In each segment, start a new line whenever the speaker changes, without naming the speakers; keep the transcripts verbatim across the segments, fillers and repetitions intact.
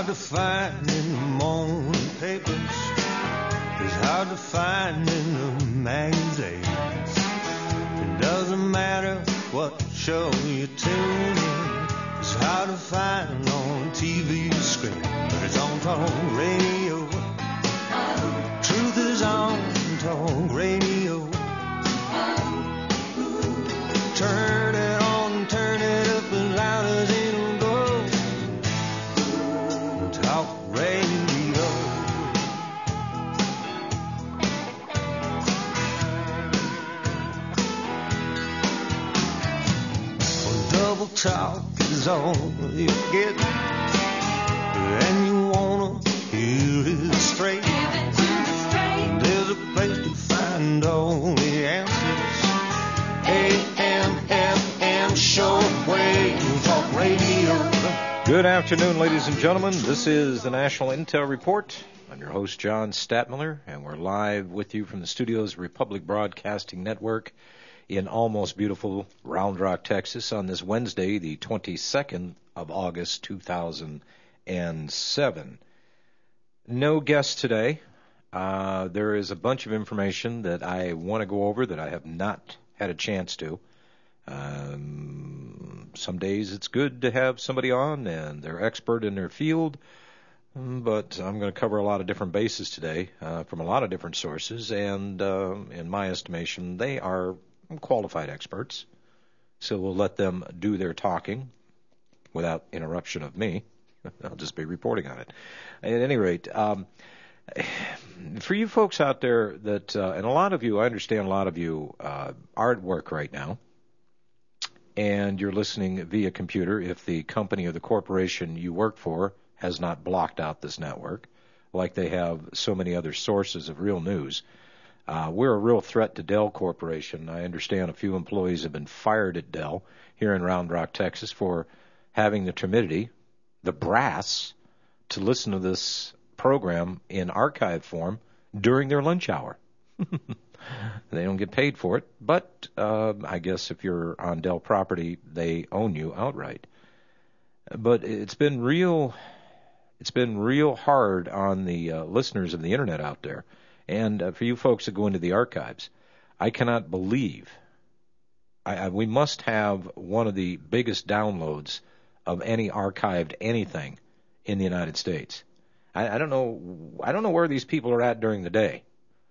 hard to find in the morning papers. It's hard to find in the magazines. It doesn't matter what show you tune in. It's hard to find on T V screen, but it's on talk radio. Truth is on talk radio. Turn it on, turn it up as loud as it'll go. Talk radio. Well, double talk is all you get, and you wanna hear it straight. There's a place to find all the answers. A M F M Shortwave Talk Radio.
Good afternoon, ladies and gentlemen. This is the National Intel Report. I'm your host, John Statmiller, and we're live with you from the studios of Republic Broadcasting Network in almost beautiful Round Rock, Texas, on this Wednesday, the twenty-second of August, two thousand seven. No guests today. Uh, there is a bunch of information that I want to go over that I have not had a chance to. Um, some days it's good to have somebody on and they're expert in their field, but I'm going to cover a lot of different bases today uh, from a lot of different sources, and uh, in my estimation, they are qualified experts, so we'll let them do their talking without interruption of me. I'll just be reporting on it. At any rate, um, for you folks out there that, uh, and a lot of you, I understand a lot of you uh, are at work right now, and you're listening via computer if the company or the corporation you work for has not blocked out this network, like they have so many other sources of real news. Uh, we're a real threat to Dell Corporation. I understand a few employees have been fired at Dell here in Round Rock, Texas, for having the timidity, the brass, to listen to this program in archive form during their lunch hour. They don't get paid for it, but uh, I guess if you're on Dell property, they own you outright. But it's been real, it's been real hard on the uh, listeners of the internet out there. And uh, for you folks that go into the archives, I cannot believe, I, I, we must have one of the biggest downloads of any archived anything in the United States. I, I don't know, I don't know where these people are at during the day.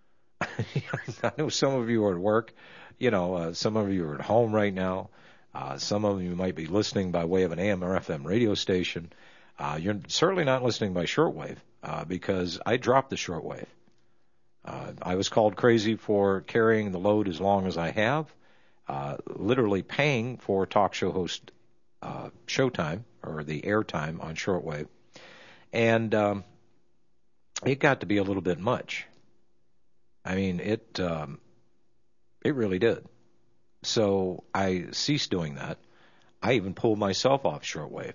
I know some of you are at work, you know, uh, some of you are at home right now. Uh, some of you might be listening by way of an A M or F M radio station. Uh, you're certainly not listening by shortwave, uh, because I dropped the shortwave. Uh, I was called crazy for carrying the load as long as I have, uh, literally paying for talk show host uh, showtime, or the airtime on shortwave. And um, it got to be a little bit much. I mean, it um, it really did. So I ceased doing that. I even pulled myself off shortwave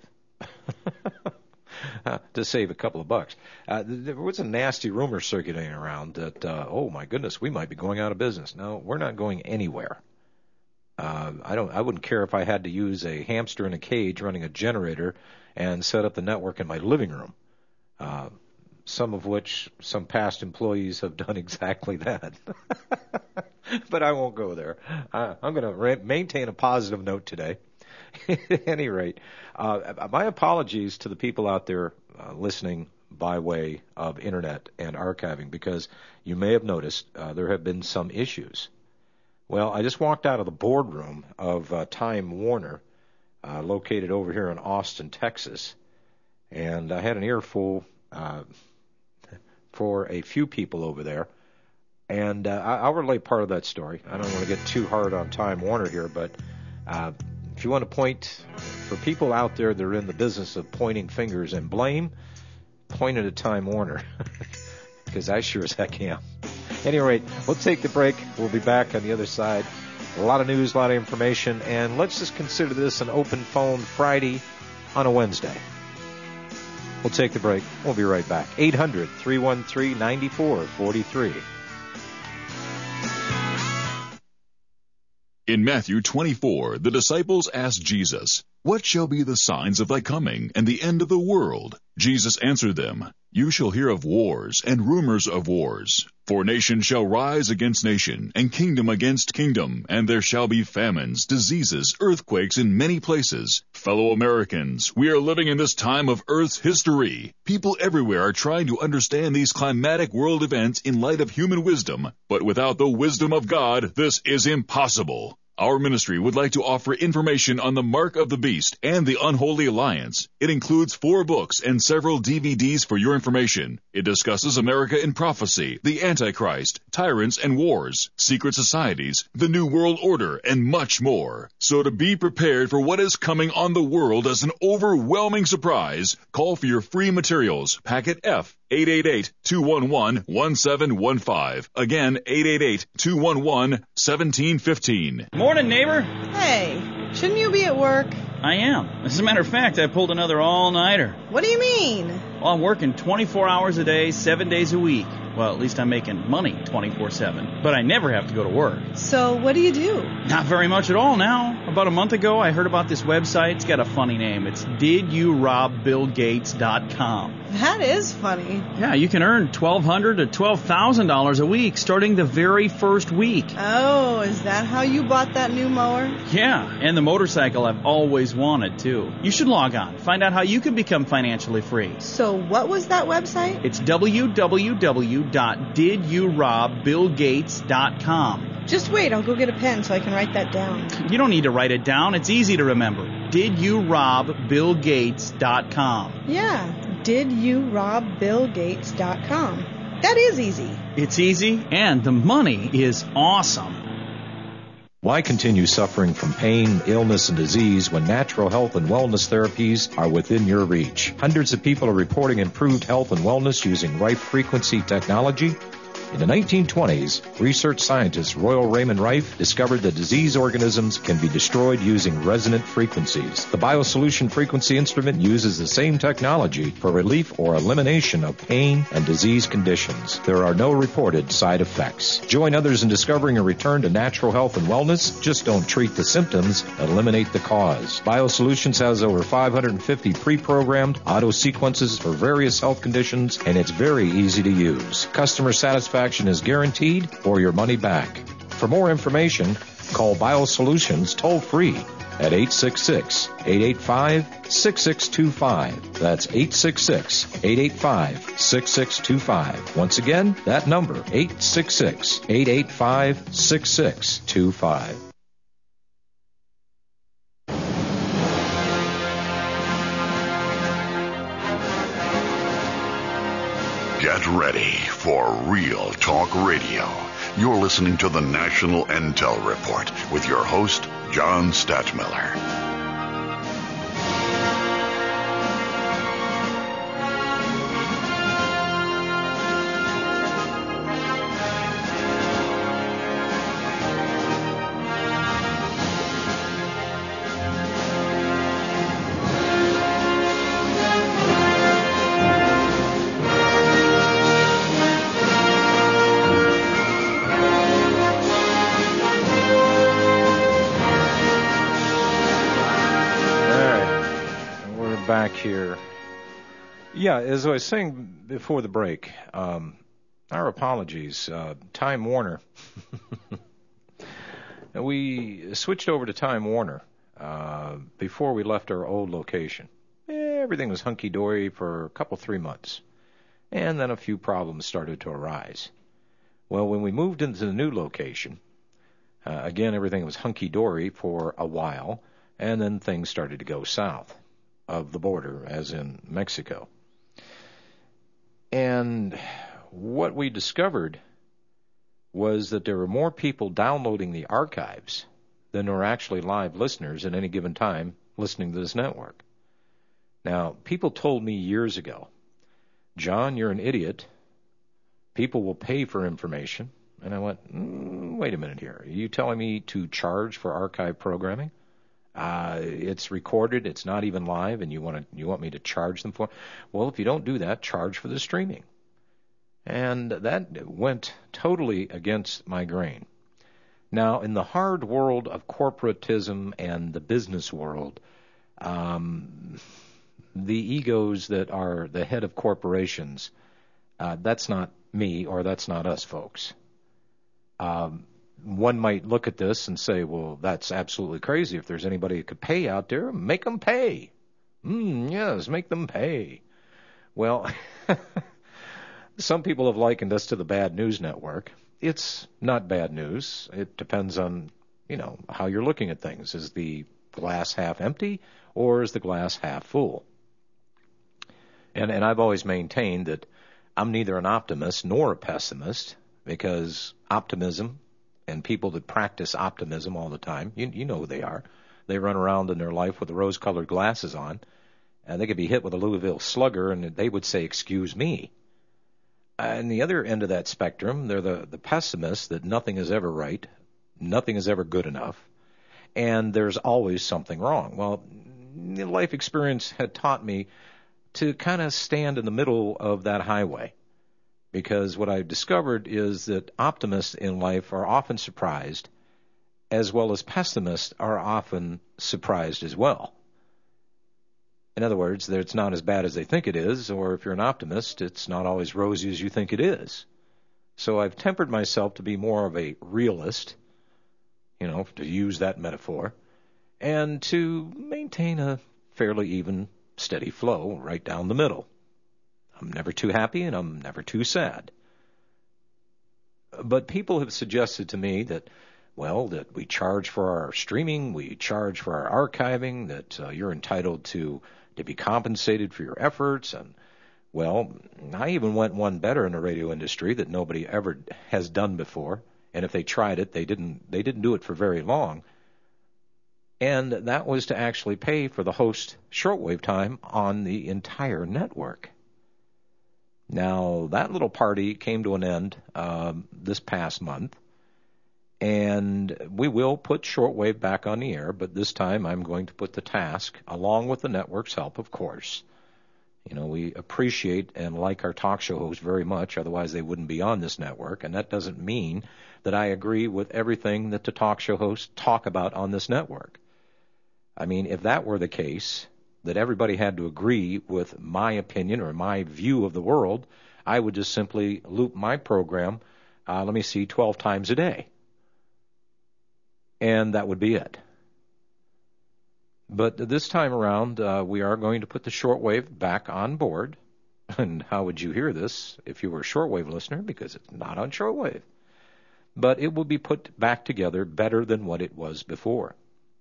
to save a couple of bucks. Uh, there was a nasty rumor circulating around that, uh, oh my goodness, we might be going out of business. No, we're not going anywhere. Uh, I don't. I wouldn't care if I had to use a hamster in a cage running a generator and set up the network in my living room. Uh, some of which some past employees have done exactly that. But I won't go there. Uh, I'm going to re- maintain a positive note today. At any rate, uh, my apologies to the people out there uh, listening by way of internet and archiving, because you may have noticed uh, there have been some issues. Well, I just walked out of the boardroom of uh, Time Warner, uh, located over here in Austin, Texas, and I had an earful uh, for a few people over there. And uh, I'll relate part of that story. I don't want to get too hard on Time Warner here, but uh, if you want to point, for people out there that are in the business of pointing fingers and blame, point it at Time Warner, because I sure as heck am. At any rate, we'll take the break. We'll be back on the other side. A lot of news, a lot of information, and let's just consider this an open phone Friday on a Wednesday. We'll take the break. We'll be right back. eight hundred, three one three, nine four four three.
In Matthew twenty-four, the disciples asked Jesus, "What shall be the signs of thy coming and the end of the world?" Jesus answered them, "You shall hear of wars and rumors of wars. For nation shall rise against nation, and kingdom against kingdom, and there shall be famines, diseases, earthquakes in many places. Fellow Americans, we are living in this time of Earth's history. People everywhere are trying to understand these climatic world events in light of human wisdom, but without the wisdom of God, this is impossible. Our ministry would like to offer information on the Mark of the Beast and the Unholy Alliance. It includes four books and several D V Ds for your information. It discusses America in prophecy, the Antichrist, tyrants and wars, secret societies, the New World Order, and much more. So to be prepared for what is coming on the world as an overwhelming surprise, call for your free materials, packet F, eight eight eight, two one one, one seven one five. Again, eight eight eight, two one one, one seven one five.
Morning, neighbor.
Hey, shouldn't you be at work?
I am. As a matter of fact, I pulled another all-nighter.
What do you mean?
Well, I'm working twenty-four hours a day, seven days a week. Well, at least I'm making money twenty-four seven. But I never have to go to work.
So what do you do?
Not very much at all now. About a month ago, I heard about this website. It's got a funny name. It's did you rob bill gates dot com.
That is funny.
Yeah, you can earn twelve hundred dollars to twelve thousand dollars a week starting the very first week.
Oh, is that how you bought that new mower?
Yeah, and the motorcycle I've always wanted, too. You should log on. Find out how you can become financially free.
So what was that website?
It's w w w dot did you rob bill gates dot com.
Just wait, I'll go get a pen so I can write that down.
You don't need to write it down. It's easy to remember. did you rob bill gates dot com.
Yeah, did you rob bill gates dot com. That is easy.
It's easy, and the money is awesome.
Why continue suffering from pain, illness, and disease when natural health and wellness therapies are within your reach? Hundreds of people are reporting improved health and wellness using Rife frequency technology. In the nineteen twenties, research scientist Royal Raymond Rife discovered that disease organisms can be destroyed using resonant frequencies. The BioSolution frequency instrument uses the same technology for relief or elimination of pain and disease conditions. There are no reported side effects. Join others in discovering a return to natural health and wellness. Just don't treat the symptoms, eliminate the cause. BioSolutions has over five hundred fifty pre-programmed auto sequences for various health conditions, and it's very easy to use. Customer satisfaction is guaranteed or your money back. For more information, call BioSolutions toll-free at eight six six, eight eight five, six six two five. That's eight six six, eight eight five, six six two five. Once again, that number, eight six six, eight eight five, six six two five.
Get ready for Real Talk Radio. You're listening to the National Intel Report with your host, John Stadtmiller.
Here. Yeah, as I was saying before the break, um, our apologies. Uh, Time Warner. We switched over to Time Warner uh, before we left our old location. Everything was hunky-dory for a couple, three months. And then a few problems started to arise. Well, when we moved into the new location, uh, again, everything was hunky-dory for a while, and then things started to go south of the border, as in Mexico. And what we discovered was that there were more people downloading the archives than there were actually live listeners at any given time listening to this network. Now, people told me years ago, John, you're an idiot. People will pay for information. And I went, mm, wait a minute here. Are you telling me to charge for archive programming? Uh, it's recorded, it's not even live, and you want to you want me to charge them for it? Well, if you don't do that, charge for the streaming. And that went totally against my grain. Now, in the hard world of corporatism and the business world, um, the egos that are the head of corporations, uh, that's not me or that's not us, folks. Um, one might look at this and say, well, that's absolutely crazy. If there's anybody who could pay out there, make them pay. Mm, yes, make them pay. Well, some people have likened us to the bad news network. It's not bad news. It depends on, you know, how you're looking at things. Is the glass half empty or is the glass half full? And and I've always maintained that I'm neither an optimist nor a pessimist, because optimism and people that practice optimism all the time, you, you know who they are. They run around in their life with the rose-colored glasses on, and they could be hit with a Louisville Slugger, and they would say, excuse me. And the other end of that spectrum, they're the, the pessimists that nothing is ever right, nothing is ever good enough, and there's always something wrong. Well, life experience had taught me to kind of stand in the middle of that highway, because what I've discovered is that optimists in life are often surprised, as well as pessimists are often surprised as well. In other words, that it's not as bad as they think it is, or if you're an optimist, it's not always rosy as you think it is. So I've tempered myself to be more of a realist, you know, to use that metaphor, and to maintain a fairly even, steady flow right down the middle. I'm never too happy and I'm never too sad. But people have suggested to me that, well, that we charge for our streaming, we charge for our archiving, that uh, you're entitled to to be compensated for your efforts. And, well, I even went one better in the radio industry that nobody ever has done before. And if they tried it, they didn't they didn't do it for very long. And that was to actually pay for the host shortwave time on the entire network. Now, that little party came to an end um, this past month, and we will put shortwave back on the air, but this time I'm going to put the task, along with the network's help, of course. You know, we appreciate and like our talk show hosts very much, otherwise they wouldn't be on this network, and that doesn't mean that I agree with everything that the talk show hosts talk about on this network. I mean, if that were the case, that everybody had to agree with my opinion or my view of the world, I would just simply loop my program, uh, let me see, twelve times a day. And that would be it. But this time around, uh, we are going to put the shortwave back on board. And how would you hear this if you were a shortwave listener? Because it's not on shortwave. But it will be put back together better than what it was before.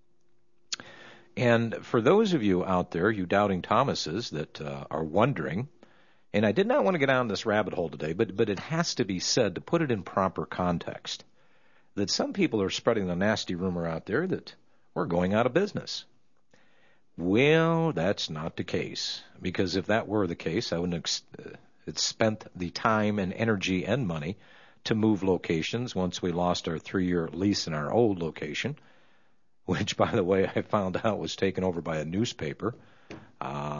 And for those of you out there, you doubting Thomases that uh, are wondering, and I did not want to get down this rabbit hole today, but but it has to be said to put it in proper context, that some people are spreading the nasty rumor out there that we're going out of business. Well, that's not the case, because if that were the case, I wouldn't have uh, spent the time and energy and money to move locations once we lost our three-year lease in our old location, which, by the way, I found out was taken over by a newspaper uh,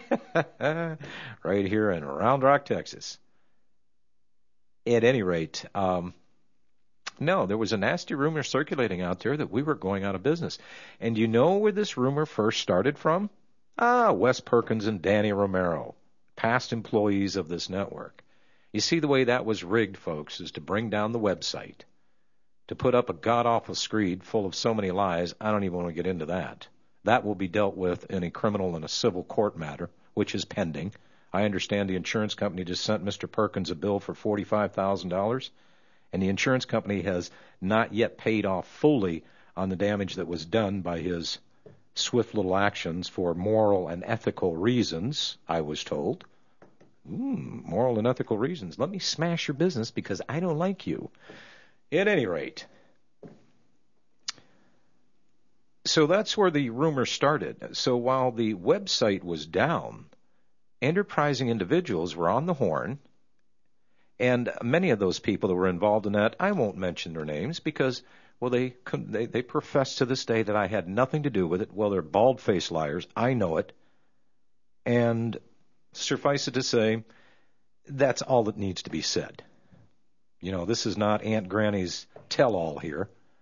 right here in Round Rock, Texas. At any rate, um, no, there was a nasty rumor circulating out there that we were going out of business. And you know where this rumor first started from? Ah, Wes Perkins and Danny Romero, past employees of this network. You see, the way that was rigged, folks, is to bring down the website, to put up a god-awful screed full of so many lies. I don't even want to get into that. That will be dealt with in a criminal and a civil court matter, which is pending. I understand the insurance company just sent Mister Perkins a bill for forty-five thousand dollars, and the insurance company has not yet paid off fully on the damage that was done by his swift little actions for moral and ethical reasons, I was told. Mm, moral and ethical reasons. Let me smash your business because I don't like you. At any rate, so that's where the rumor started. So while the website was down, enterprising individuals were on the horn, and many of those people that were involved in that, I won't mention their names because, well, they they, they profess to this day that I had nothing to do with it. Well, they're bald-faced liars. I know it. And suffice it to say, that's all that needs to be said. You know, this is not Aunt Granny's tell-all here.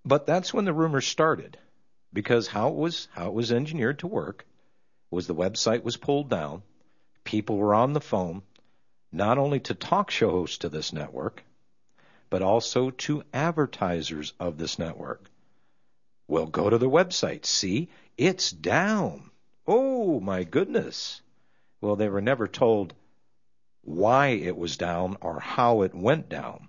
But that's when the rumors started, because how it was how it was engineered to work was the website was pulled down, people were on the phone, not only to talk show hosts to this network, but also to advertisers of this network. Well, go to the website. See, it's down. Oh, my goodness. Well, they were never told why it was down or how it went down.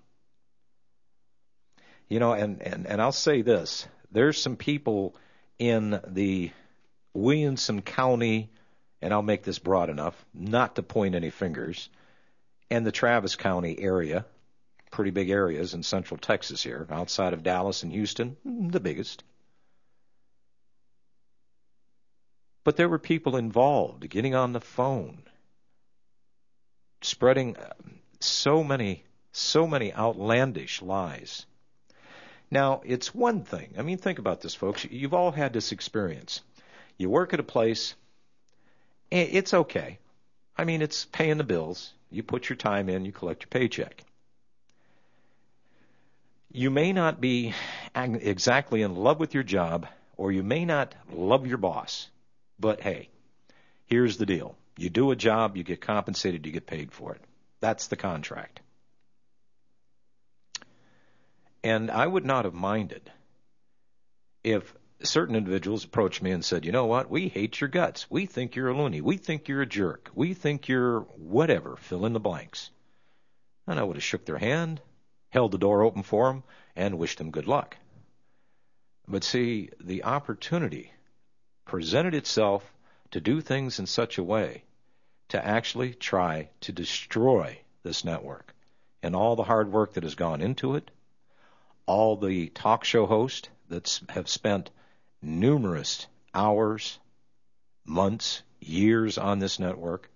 You know, and, and, and I'll say this. There's some people in the Williamson County, and I'll make this broad enough, not to point any fingers, and the Travis County area, pretty big areas in central Texas here, outside of Dallas and Houston, the biggest. But there were people involved, getting on the phone, spreading so many, so many outlandish lies. Now, it's one thing. I mean, think about this, folks. You've all had this experience. You work at a place, it's okay. I mean, it's paying the bills. You put your time in, you collect your paycheck. You may not be exactly in love with your job, or you may not love your boss. But hey, here's the deal. You do a job, you get compensated, you get paid for it. That's the contract. And I would not have minded if certain individuals approached me and said, you know what, we hate your guts. We think you're a loony. We think you're a jerk. We think you're whatever, fill in the blanks. And I would have shook their hand, held the door open for them, and wished them good luck. But see, the opportunity presented itself to do things in such a way to actually try to destroy this network and all the hard work that has gone into it, all the talk show hosts that have spent numerous hours, months, years on this network.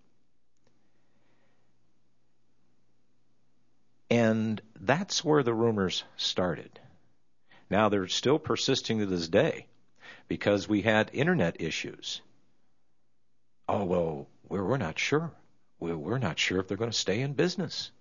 And that's where the rumors started. Now, they're still persisting to this day because we had internet issues. Oh, well, we're, we're not sure. We're, we're not sure if they're going to stay in business.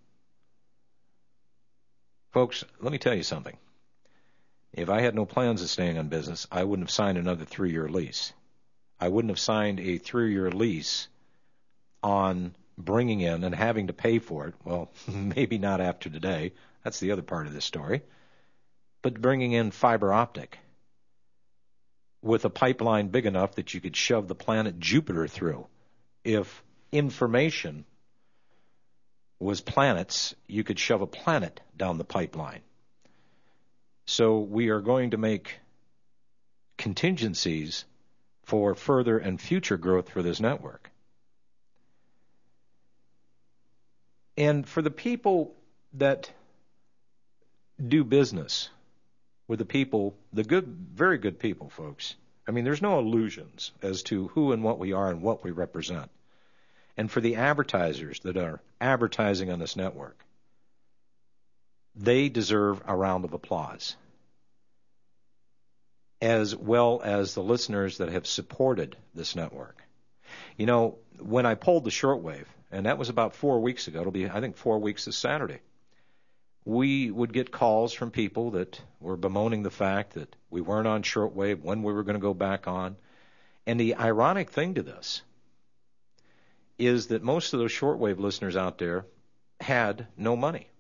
Folks, let me tell you something. If I had no plans of staying on business, I wouldn't have signed another three-year lease. I wouldn't have signed a three-year lease on bringing in and having to pay for it. Well, maybe not after today. That's the other part of this story. But bringing in fiber optic with a pipeline big enough that you could shove the planet Jupiter through. If information was planets, you could shove a planet down the pipeline. So we are going to make contingencies for further and future growth for this network. And for the people that do business with the people, the good, very good people, folks, I mean, there's no illusions as to who and what we are and what we represent. And for the advertisers that are advertising on this network, they deserve a round of applause, as well as the listeners that have supported this network. You know, when I pulled the shortwave, and that was about four weeks ago, it'll be, I think, four weeks this Saturday, we would get calls from people that were bemoaning the fact that we weren't on shortwave, when we were going to go back on. And the ironic thing to this is that most of those shortwave listeners out there had no money.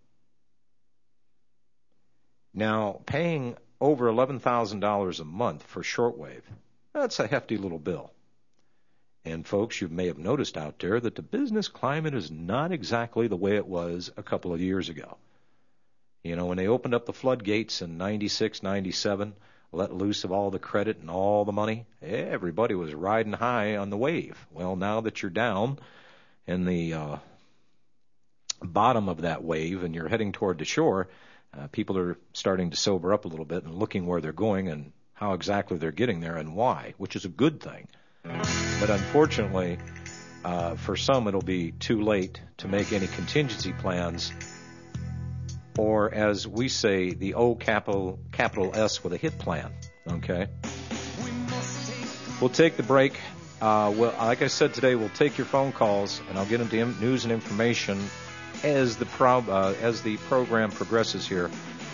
Now, paying over eleven thousand dollars a month for shortwave, that's a hefty little bill. And folks, you may have noticed out there that the business climate is not exactly the way it was a couple of years ago. You know, when they opened up the floodgates in ninety-six, ninety-seven, let loose of all the credit and all the money, everybody was riding high on the wave. Well, now that you're down in the uh, bottom of that wave and you're heading toward the shore, uh, people are starting to sober up a little bit and looking where they're going and how exactly they're getting there and why, which is a good thing. But unfortunately, uh, for some, it'll be too late to make any contingency plans, or as we say, the O capital capital S with a hit plan. Okay. We'll take the break. Uh, well, like I said today, we'll take your phone calls, and I'll get into news and information as the pro- uh, as the program progresses here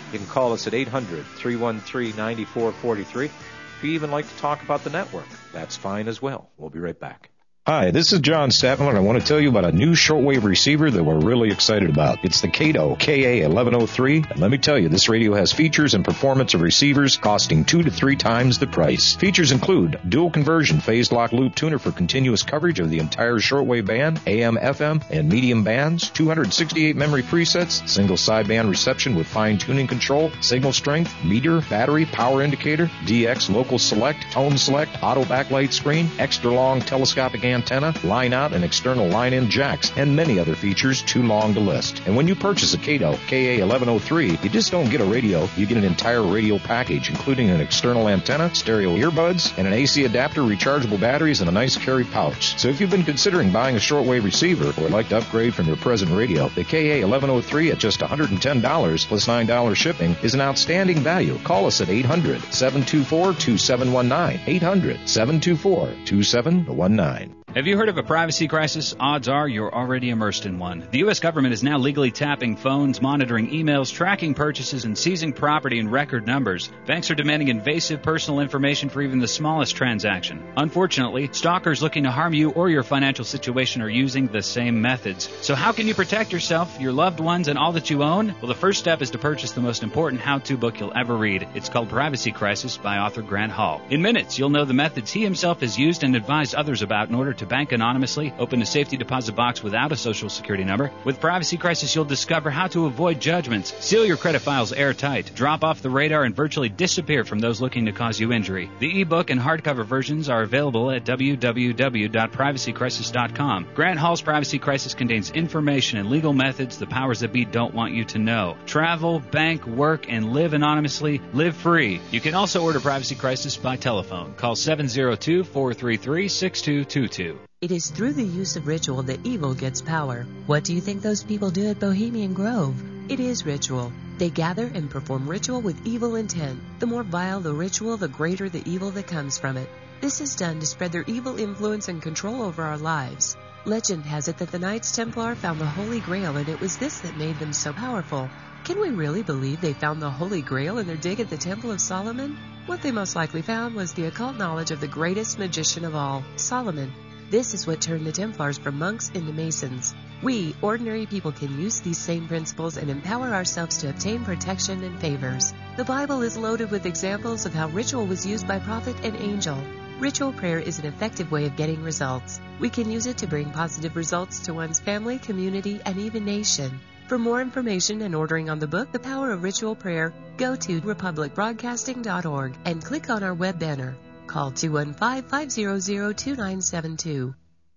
You can call us at eight hundred, three one three, nine four four three. If you even like to talk about the network, that's fine as well. We'll be right back. Hi, this is John Statman, and I want to tell you about a new shortwave receiver that we're really excited about. It's the Kato K A eleven oh three, and let me tell you, this radio has features and performance of receivers costing two to three times the price. Features include dual conversion phase lock loop tuner for continuous coverage of the entire shortwave band, A M, F M, and medium bands, two hundred sixty-eight memory presets, single sideband reception with fine tuning control, signal strength, meter, battery, power indicator, D X local select, tone select, auto backlight screen, extra long telescopic antenna, antenna, line-out and external line-in jacks, and many other features too long to list. And when you purchase a Kato K A eleven oh three, you just don't get a radio, you get an entire radio package, including an external antenna, stereo earbuds, and an A C adapter, rechargeable batteries, and a nice carry pouch. So if you've been considering buying a shortwave receiver or would like to upgrade from your present radio, the K A eleven oh three at just one hundred ten dollars plus nine dollars shipping is an outstanding value. Call us at eight hundred, seven two four, two seven one nine, eight hundred, seven two four, two seven one nine.
Have you heard of a privacy crisis? Odds are you're already immersed in one. The U S government is now legally tapping phones, monitoring emails, tracking purchases, and seizing property in record numbers. Banks are demanding invasive personal information for even the smallest transaction. Unfortunately, stalkers looking to harm you or your financial situation are using the same methods. So how can you protect yourself, your loved ones, and all that you own? Well, the first step is to purchase the most important how-to book you'll ever read. It's called Privacy Crisis by author Grant Hall. In minutes, you'll know the methods he himself has used and advised others about in order to bank anonymously, open a safety deposit box without a social security number. With Privacy Crisis, you'll discover how to avoid judgments, seal your credit files airtight, drop off the radar, and virtually disappear from those looking to cause you injury. The ebook and hardcover versions are available at w w w dot privacy crisis dot com. Grant Hall's Privacy Crisis contains information and legal methods the powers that be don't want you to know. Travel, bank, work, and live anonymously. Live free. You can also order Privacy Crisis by telephone. Call seven zero two, four three three, six two two two.
It is through the use of ritual that evil gets power. What do you think those people do at Bohemian Grove? It is ritual. They gather and perform ritual with evil intent. The more vile the ritual, the greater the evil that comes from it. This is done to spread their evil influence and control over our lives. Legend has it that the Knights Templar found the Holy Grail, and it was this that made them so powerful. Can we really believe they found the Holy Grail in their dig at the Temple of Solomon? What they most likely found was the occult knowledge of the greatest magician of all, Solomon. This is what turned the Templars from monks into Masons. We, ordinary people, can use these same principles and empower ourselves to obtain protection and favors. The Bible is loaded with examples of how ritual was used by prophet and angel. Ritual prayer is an effective way of getting results. We can use it to bring positive results to one's family, community, and even nation. For more information and ordering on the book, The Power of Ritual Prayer, go to republic broadcasting dot org and click on our web banner. Call two one five, five zero zero, two nine seven two.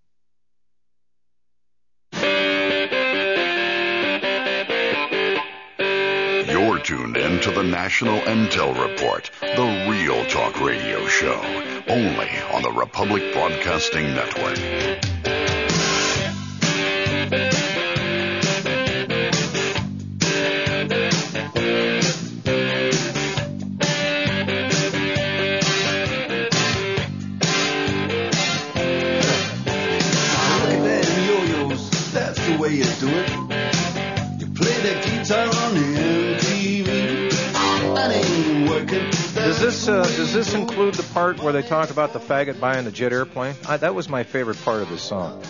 You're tuned in to the National Intel Report, the Real Talk Radio show, only on the Republic Broadcasting Network.
Way you do it. You play the guitar on M T V. That ain't working.
Does this uh, does this include the part where they talk about the faggot buying the jet airplane? I, that was my favorite part of this song.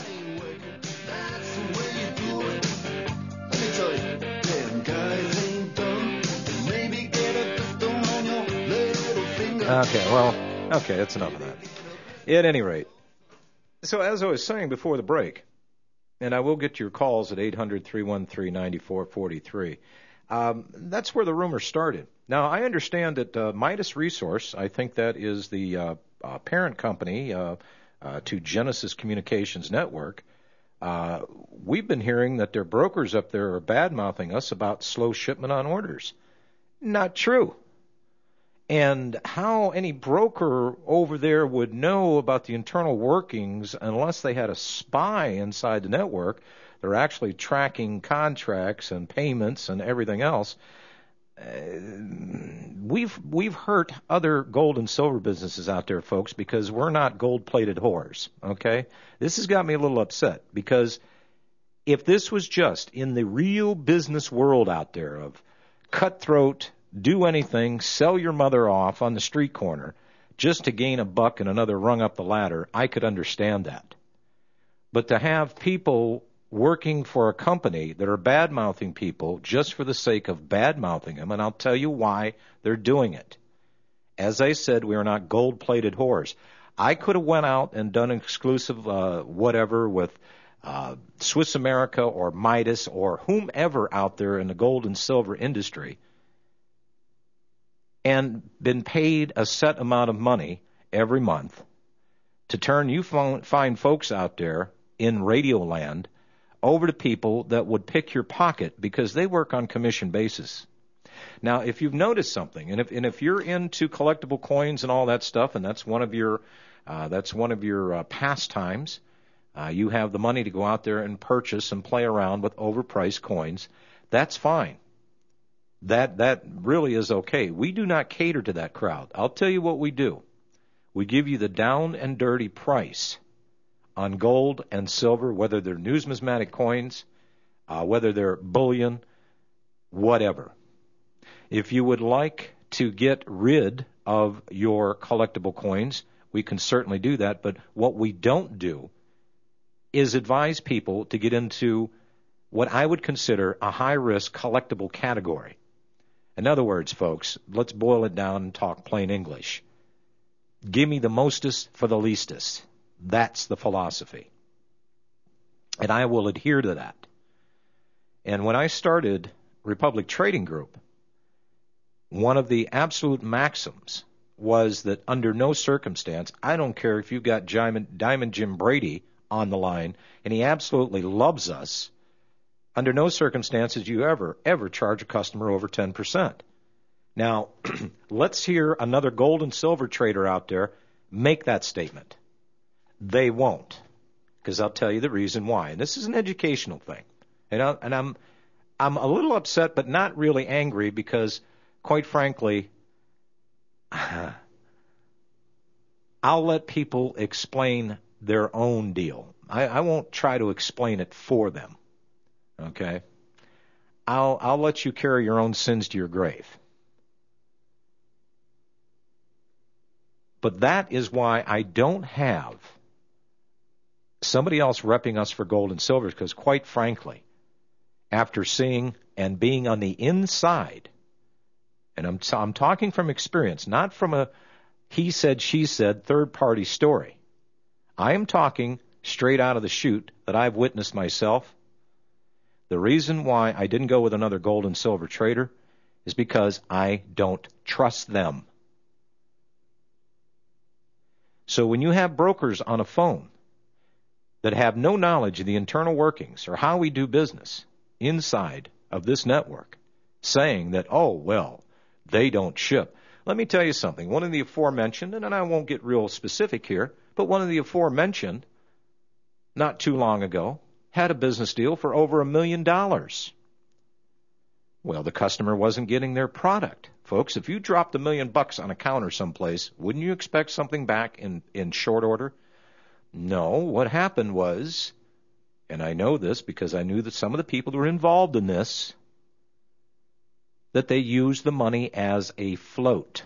Okay, well, okay, that's enough of that. At any rate, so as I was saying before the break, and I will get your calls at eight hundred, three one three, nine four four three. Um, that's where the rumor started. Now, I understand that uh, Midas Resource, I think that is the uh, uh, parent company uh, uh, to Genesis Communications Network, uh, we've been hearing that their brokers up there are bad-mouthing us about slow shipment on orders. Not true. And how any broker over there would know about the internal workings unless they had a spy inside the network, they're actually tracking contracts and payments and everything else. Uh, we've we've hurt other gold and silver businesses out there, folks, because we're not gold-plated whores, okay? This has got me a little upset because if this was just in the real business world out there of cutthroat, do anything, sell your mother off on the street corner just to gain a buck and another rung up the ladder, I could understand that. But to have people working for a company that are bad-mouthing people just for the sake of bad-mouthing them, and I'll tell you why they're doing it. As I said, we are not gold-plated whores. I could have went out and done an exclusive uh, whatever with uh, Swiss America or Midas or whomever out there in the gold and silver industry and been paid a set amount of money every month to turn you fine folks out there in radio land over to people that would pick your pocket because they work on commission basis. Now, if you've noticed something, and if and if you're into collectible coins and all that stuff, and that's one of your uh, that's one of your uh, pastimes, uh, you have the money to go out there and purchase and play around with overpriced coins. That's fine. That that really is okay. We do not cater to that crowd. I'll tell you what we do. We give you the down and dirty price on gold and silver, whether they're numismatic coins, uh, whether they're bullion, whatever. If you would like to get rid of your collectible coins, we can certainly do that. But what we don't do is advise people to get into what I would consider a high-risk collectible category. In other words, folks, let's boil it down and talk plain English. Give me the mostest for the leastest. That's the philosophy. And I will adhere to that. And when I started Republic Trading Group, one of the absolute maxims was that under no circumstance, I don't care if you've got Diamond, Diamond Jim Brady on the line, and he absolutely loves us, under no circumstances you ever, ever charge a customer over ten percent. Now, let's hear another gold and silver trader out there make that statement. They won't, because I'll tell you the reason why. And this is an educational thing. And, I, and I'm, I'm a little upset, but not really angry, because, quite frankly, I'll let people explain their own deal. I, I won't try to explain it for them. Okay? I'll I'll let you carry your own sins to your grave. But that is why I don't have somebody else repping us for gold and silver, because quite frankly, after seeing and being on the inside, and I'm t- I'm talking from experience, not from a he said, she said, third-party story. I am talking straight out of the chute that I've witnessed myself. The reason why I didn't go with another gold and silver trader is because I don't trust them. So when you have brokers on a phone that have no knowledge of the internal workings or how we do business inside of this network, saying that, oh, well, they don't ship. Let me tell you something. One of the aforementioned, and I won't get real specific here, but one of the aforementioned, not too long ago, had a business deal for over a million dollars. Well, the customer wasn't getting their product. Folks, if you dropped a million bucks on a counter someplace, wouldn't you expect something back in, in short order? No, what happened was, and I know this because I knew that some of the people who were involved in this, that they used the money as a float.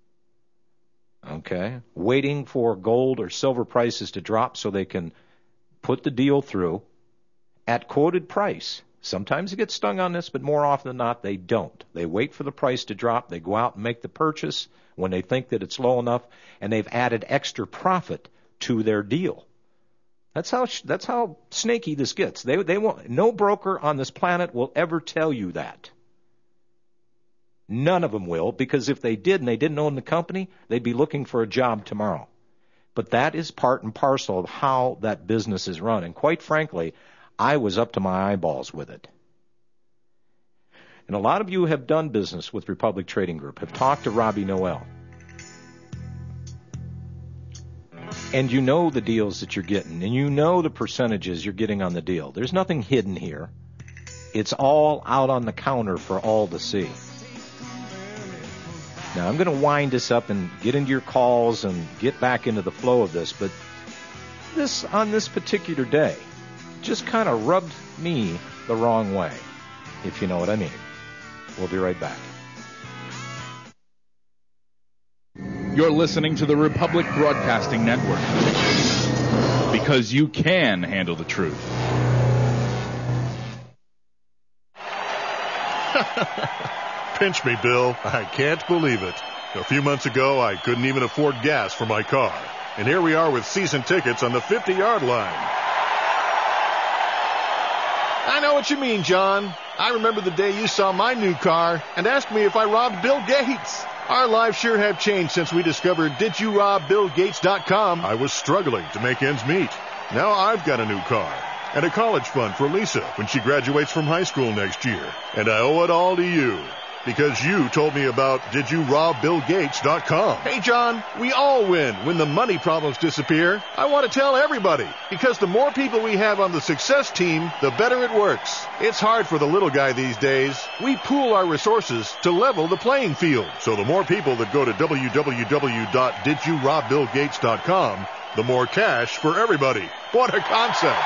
Okay? Waiting for gold or silver prices to drop so they can put the deal through at quoted price. Sometimes they get stung on this, but more often than not, they don't. They wait for the price to drop. They go out and make the purchase when they think that it's low enough, and they've added extra profit to their deal. That's how that's how snaky this gets. They they won't. No broker on this planet will ever tell you that. None of them will, because if they did and they didn't own the company, they'd be looking for a job tomorrow. But that is part and parcel of how that business is run. And quite frankly, I was up to my eyeballs with it. And a lot of you have done business with Republic Trading Group, have talked to Robbie Noel. And you know the deals that you're getting, and you know the percentages you're getting on the deal. There's nothing hidden here. It's all out on the counter for all to see. Now, I'm going to wind this up and get into your calls and get back into the flow of this, but this on this particular day just kind of rubbed me the wrong way, if you know what I mean. We'll be right back.
You're listening to the Republic Broadcasting Network, because you can handle the truth.
Pinch me, Bill. I can't believe it. A few months ago, I couldn't even afford gas for my car. And here we are with season tickets on the fifty-yard line. I know what you mean, John. I remember the day you saw my new car and asked me if I robbed Bill Gates. Our lives sure have changed since we discovered did you rob bill gates dot com. I was struggling to make ends meet. Now I've got a new car and a college fund for Lisa when she graduates from high school next year. And I owe it all to you, because you told me about did you rob bill gates dot com. Hey, John, we all win when the money problems disappear. I want to tell everybody, because the more people we have on the success team, the better it works. It's hard for the little guy these days. We pool our resources to level the playing field. So the more people that go to w w w dot did you rob bill gates dot com, the more cash for everybody. What a concept.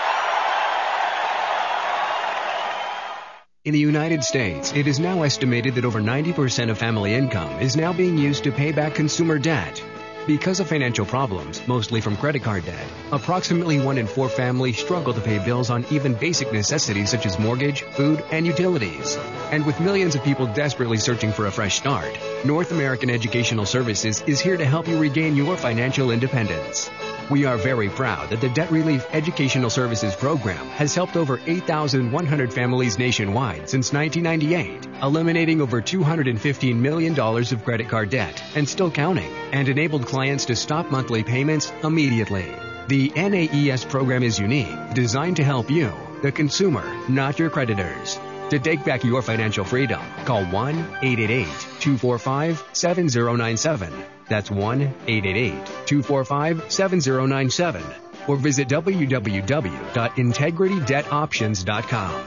In the United States, it is now estimated that over ninety percent of family income is now being used to pay back consumer debt. Because of financial problems, mostly from credit card debt, approximately one in four families struggle to pay bills on even basic necessities such as mortgage, food, and utilities. And with millions of people desperately searching for a fresh start, North American Educational Services is here to help you regain your financial independence. We are very proud that the Debt Relief Educational Services Program has helped over eight thousand one hundred families nationwide since nineteen ninety-eight, eliminating over two hundred fifteen million dollars of credit card debt and still counting, and enabled clients to stop monthly payments immediately. The N A E S program is unique, designed to help you, the consumer, not your creditors. To take back your financial freedom, call one eight eight eight, two four five, seven zero nine seven. That's one eight eight eight, two four five, seven zero nine seven. Or visit w w w dot integrity debt options dot com.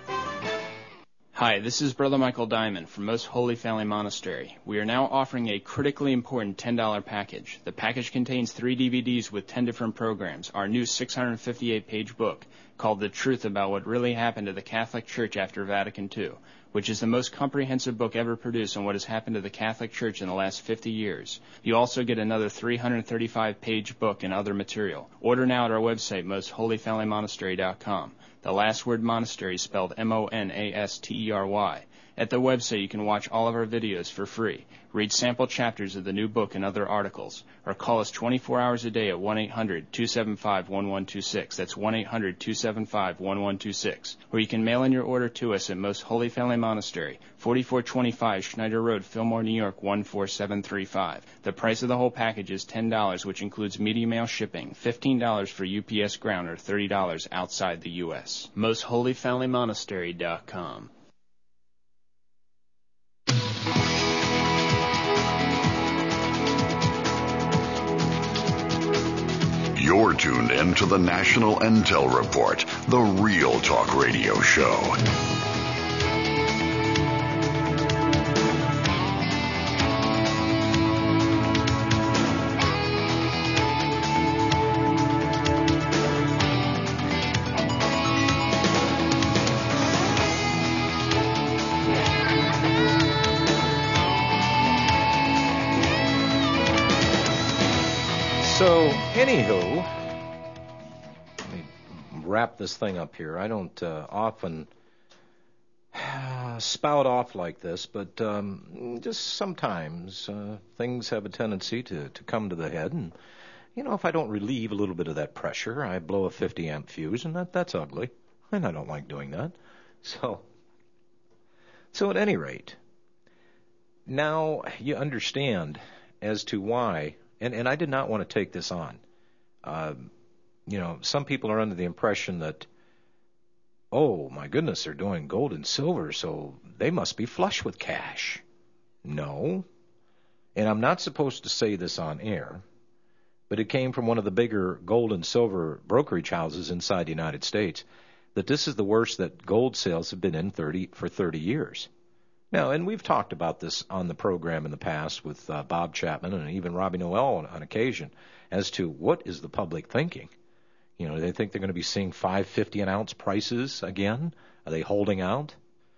Hi, this is Brother Michael Diamond from Most Holy Family Monastery. We are now offering a critically important ten dollar package. The package contains three D V Ds with ten different programs, our new six hundred fifty-eight page book called The Truth About What Really Happened to the Catholic Church After Vatican two, which is the most comprehensive book ever produced on what has happened to the Catholic Church in the last fifty years. You also get another three hundred thirty-five page book and other material. Order now at our website, most holy family monastery dot com. The last word monastery is spelled M O N A S T E R Y. At the website, you can watch all of our videos for free, read sample chapters of the new book and other articles, or call us twenty-four hours a day at one eight hundred, two seven five, one one two six. That's one eight hundred, two seven five, one one two six. Or you can mail in your order to us at Most Holy Family Monastery, forty-four twenty-five Schneider Road, Fillmore, New York, one four seven three five. The price of the whole package is ten dollars, which includes media mail shipping, fifteen dollars for U P S ground, or thirty dollars outside the U S most holy family monastery dot com.
You're tuned in to the National Intel Report, the Real Talk Radio Show.
So, anywho, let me wrap this thing up here. I don't uh, often spout off like this, but um, just sometimes uh, things have a tendency to, to come to the head. And, you know, if I don't relieve a little bit of that pressure, I blow a fifty amp fuse, and that, that's ugly. And I don't like doing that. So, so at any rate, now you understand as to why. And, and I did not want to take this on. Uh, you know, some people are under the impression that, oh, my goodness, they're doing gold and silver, so they must be flush with cash. No. And I'm not supposed to say this on air, but it came from one of the bigger gold and silver brokerage houses inside the United States, that this is the worst that gold sales have been in thirty for thirty years. Now, and we've talked about this on the program in the past with uh, Bob Chapman and even Robbie Noel on, on occasion as to what is the public thinking. You know, they think they're going to be seeing five fifty an ounce prices again? Are they holding out?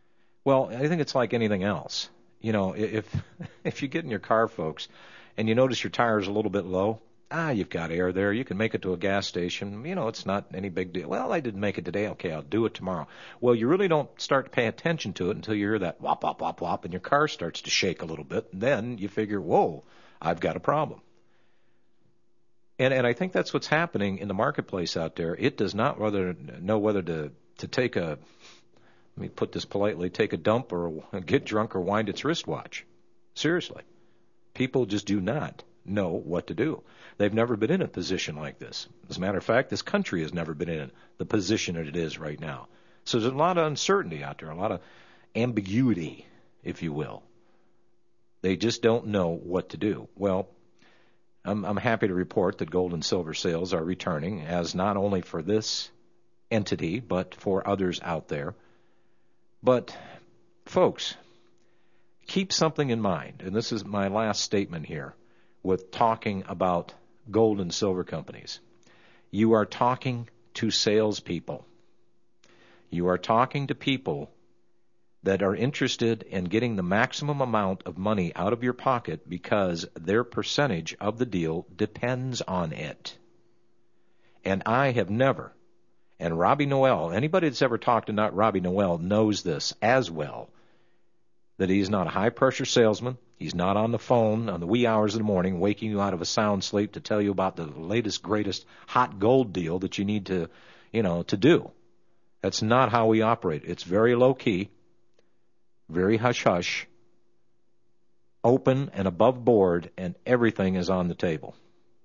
Well, I think it's like anything else. You know, if if you get in your car, folks, and you notice your tire's a little bit low, ah, you've got air there. You can make it to a gas station. You know, it's not any big deal. Well, I didn't make it today. Okay, I'll do it tomorrow. Well, you really don't start to pay attention to it until you hear that whop, whop, whop, whop, and your car starts to shake a little bit. And then you figure, whoa, I've got a problem. And and I think that's what's happening in the marketplace out there. It does not whether know whether to, to take a, let me put this politely, take a dump or get drunk or wind its wristwatch. Seriously. People just do not know what to do. They've never been in a position like this. As a matter of fact, this country has never been in the position that it is right now. So there's a lot of uncertainty out there, a lot of ambiguity, if you will. They just don't know what to do. Well, I'm, I'm happy to report that gold and silver sales are returning, as not only for this entity, but for others out there. But, folks, keep something in mind, and this is my last statement here with talking about gold and silver companies. You are talking to salespeople. You are talking to people that are interested in getting the maximum amount of money out of your pocket because their percentage of the deal depends on it. And I have never, and Robbie Noel, anybody that's ever talked to not Robbie Noel knows this as well, that he's not a high-pressure salesman. He's not on the phone on the wee hours of the morning waking you out of a sound sleep to tell you about the latest, greatest hot gold deal that you need to, you know, to do. That's not how we operate. It's very low-key, very hush-hush, open and above board, and everything is on the table.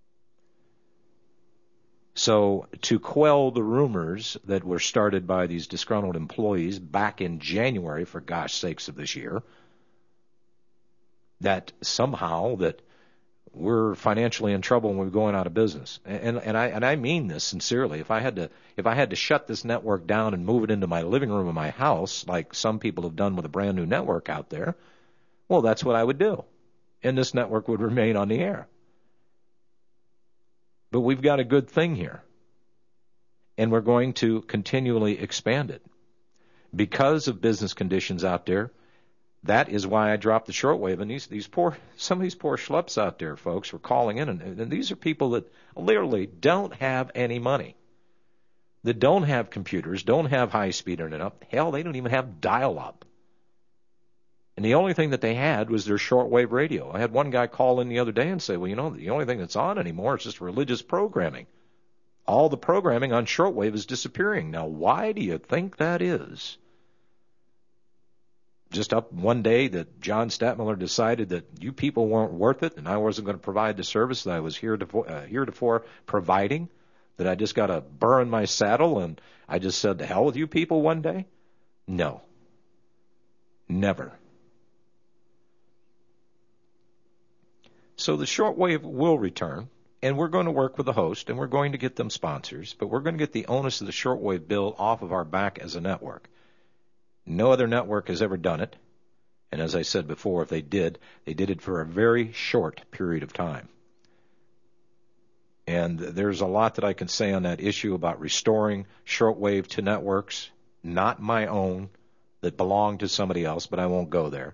So to quell the rumors that were started by these disgruntled employees back in January, for gosh sakes of this year, that somehow that we're financially in trouble and we're going out of business. And, and I and I mean this sincerely. If I had to if I had to shut this network down and move it into my living room of my house, like some people have done with a brand new network out there, well, that's what I would do. And this network would remain on the air. But we've got a good thing here. And we're going to continually expand it. Because of business conditions out there, that is why I dropped the shortwave. And these, these poor, some of these poor schleps out there, folks, were calling in. And, and these are people that literally don't have any money. That don't have computers, don't have high-speed internet. Hell, they don't even have dial-up. And the only thing that they had was their shortwave radio. I had one guy call in the other day and say, well, you know, the only thing that's on anymore is just religious programming. All the programming on shortwave is disappearing. Now, why do you think that is? Just up one day that John Statmiller decided that you people weren't worth it and I wasn't going to provide the service that I was heretofore, uh, heretofore providing, that I just got to burn my saddle and I just said, to hell with you people one day? No. Never. So the shortwave will return, and we're going to work with the host, and we're going to get them sponsors, but we're going to get the onus of the shortwave bill off of our back as a network. No other network has ever done it, and as I said before, if they did, they did it for a very short period of time. And there's a lot that I can say on that issue about restoring shortwave to networks, not my own, that belong to somebody else, but I won't go there.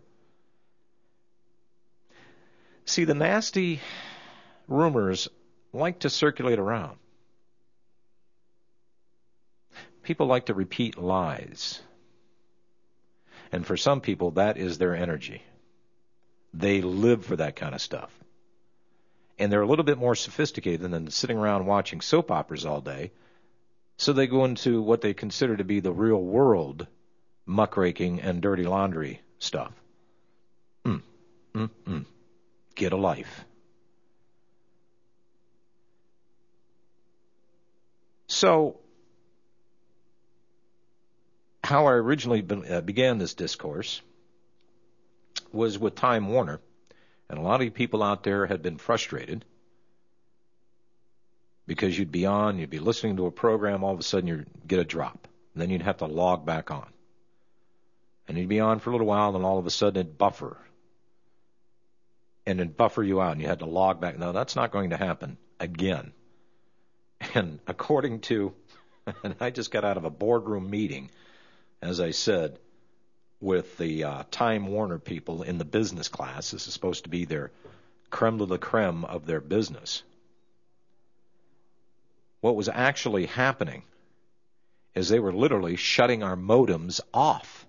See, the nasty rumors like to circulate around. People like to repeat lies. And for some people, that is their energy. They live for that kind of stuff. And they're a little bit more sophisticated than sitting around watching soap operas all day. So they go into what they consider to be the real world muckraking and dirty laundry stuff. Mm, mm, mm. Get a life. So, how I originally be, uh, began this discourse was with Time Warner, and a lot of you people out there had been frustrated because you'd be on, you'd be listening to a program, all of a sudden you'd get a drop, and then you'd have to log back on. And you'd be on for a little while, and all of a sudden it'd buffer. And it'd buffer you out, and you had to log back. No, that's not going to happen again. And according to, and I just got out of a boardroom meeting, as I said, with the uh, Time Warner people in the business class. This is supposed to be their creme de la creme of their business. What was actually happening is they were literally shutting our modems off.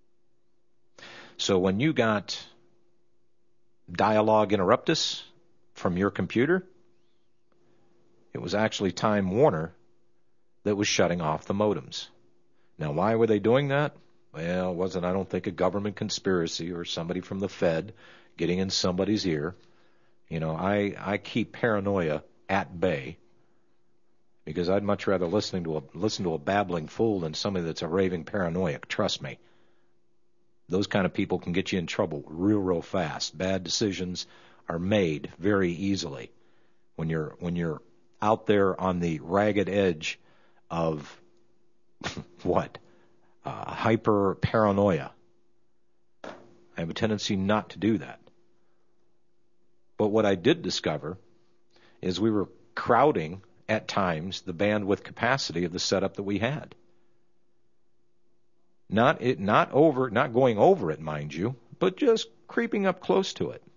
So when you got dialogue interruptus from your computer, it was actually Time Warner that was shutting off the modems. Now, why were they doing that? Well, it wasn't, I don't think, a government conspiracy or somebody from the Fed getting in somebody's ear. You know, I, I keep paranoia at bay because I'd much rather listening to a, listen to a babbling fool than somebody that's a raving paranoiac. Trust me. Those kind of people can get you in trouble real, real fast. Bad decisions are made very easily when you're when you're out there on the ragged edge of what? Uh, hyper paranoia. I have a tendency not to do that. But what I did discover is we were crowding at times the bandwidth capacity of the setup that we had. Not it, not over, not going over it, mind you, but just creeping up close to it.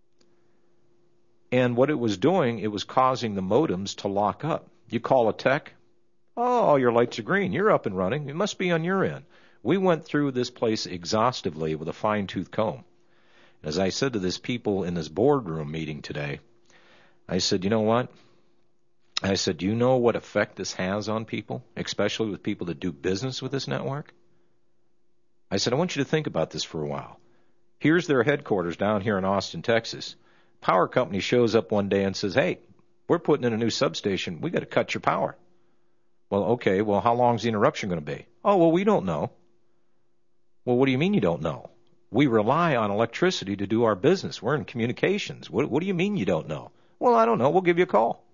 And what it was doing, it was causing the modems to lock up. You call a tech, oh, your lights are green, you're up and running, it must be on your end. We went through this place exhaustively with a fine-tooth comb. As I said to this people in this boardroom meeting today, I said, you know what? I said, do you know what effect this has on people, especially with people that do business with this network? I said, I want you to think about this for a while. Here's their headquarters down here in Austin, Texas. Power company shows up one day and says, hey, we're putting in a new substation. We got to cut your power. Well, okay, well, how long is the interruption going to be? Oh, well, we don't know. Well, what do you mean you don't know? We rely on electricity to do our business. We're in communications. What, what do you mean you don't know? Well, I don't know. We'll give you a call.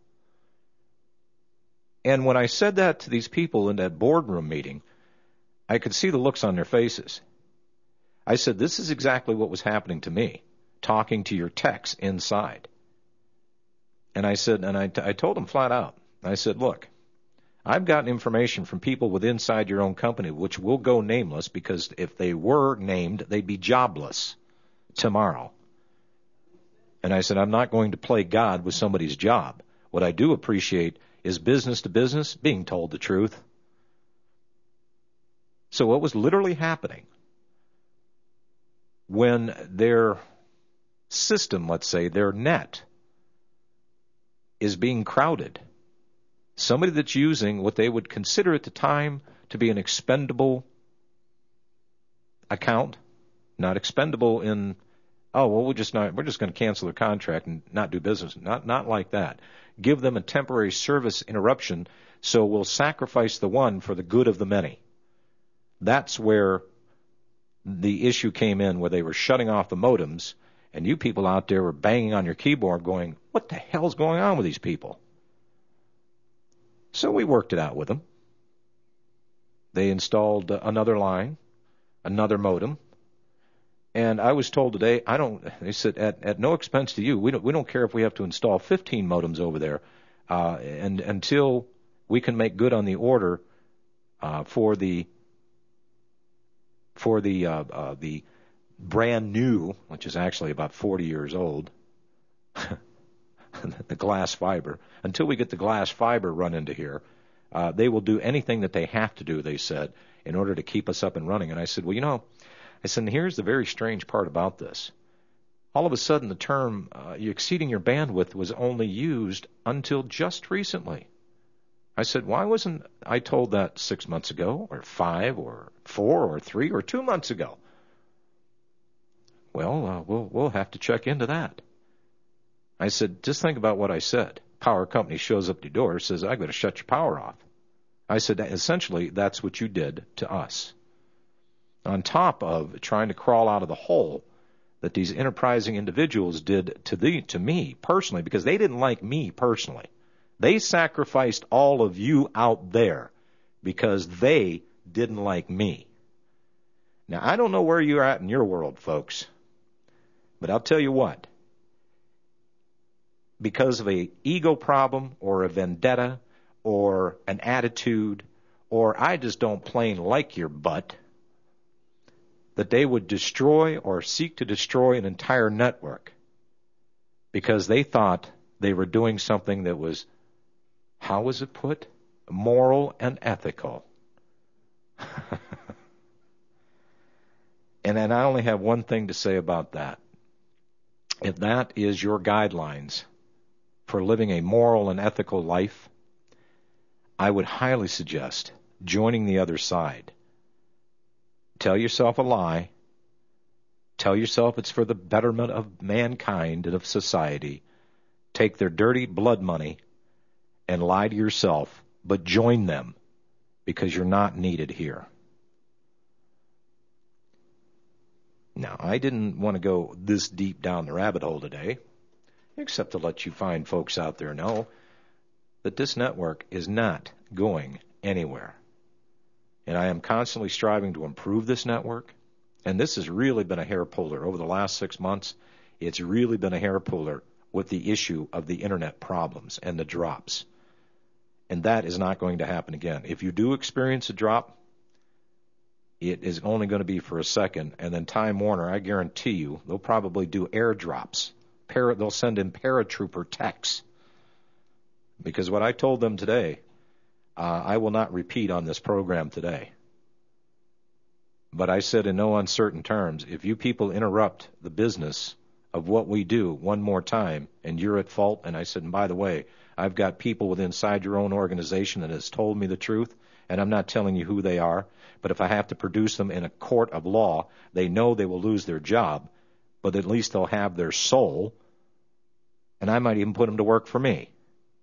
And when I said that to these people in that boardroom meeting, I could see the looks on their faces. I said, this is exactly what was happening to me, talking to your techs inside. And I said, and I, t- I told them flat out, I said, look, I've gotten information from people with inside your own company, which will go nameless because if they were named, they'd be jobless tomorrow. And I said, I'm not going to play God with somebody's job. What I do appreciate is business to business being told the truth. So what was literally happening when their system, let's say, their net, is being crowded, somebody that's using what they would consider at the time to be an expendable account, not expendable in, oh, well, we're just not, we're just going to cancel their contract and not do business. Not, not like that. Give them a temporary service interruption, so we'll sacrifice the one for the good of the many. That's where the issue came in, where they were shutting off the modems, and you people out there were banging on your keyboard going, what the hell's going on with these people? So we worked it out with them. They installed another line, another modem, and I was told today, I don't, they said, at, at no expense to you, we don't, we don't care if we have to install fifteen modems over there, uh, and until we can make good on the order uh, for the for the uh, uh, the brand new, which is actually about forty years old, the glass fiber. Until we get the glass fiber run into here, uh, they will do anything that they have to do, they said, in order to keep us up and running. And I said, well, you know, I said, and here's the very strange part about this. All of a sudden, the term uh, exceeding your bandwidth was only used until just recently. I said, why wasn't I told that six months ago, or five, or four, or three, or two months ago? Well, uh, we'll we'll have to check into that. I said, just think about what I said. Power company shows up at your door, says, I've got to shut your power off. I said, essentially, that's what you did to us. On top of trying to crawl out of the hole that these enterprising individuals did to the to me personally, because they didn't like me personally. They sacrificed all of you out there because they didn't like me. Now, I don't know where you're at in your world, folks, but I'll tell you what. Because of a ego problem or a vendetta or an attitude or I just don't plain like your butt, that they would destroy or seek to destroy an entire network because they thought they were doing something that was, how was it put? Moral and ethical. And then I only have one thing to say about that. If that is your guidelines for living a moral and ethical life, I would highly suggest joining the other side. Tell yourself a lie. Tell yourself it's for the betterment of mankind and of society. Take their dirty blood money and lie to yourself, but join them because you're not needed here. Now, I didn't want to go this deep down the rabbit hole today, except to let you fine folks out there know that this network is not going anywhere. And I am constantly striving to improve this network. And this has really been a hair puller over the last six months. It's really been a hair puller with the issue of the internet problems and the drops. And that is not going to happen again. If you do experience a drop, it is only going to be for a second. And then Time Warner, I guarantee you, they'll probably do airdrops. Para, they'll send in paratrooper techs. Because what I told them today, uh, I will not repeat on this program today. But I said in no uncertain terms, if you people interrupt the business of what we do one more time, and you're at fault, and I said, and by the way, I've got people within inside your own organization that has told me the truth, and I'm not telling you who they are, but if I have to produce them in a court of law, they know they will lose their job, but at least they'll have their soul, and I might even put them to work for me.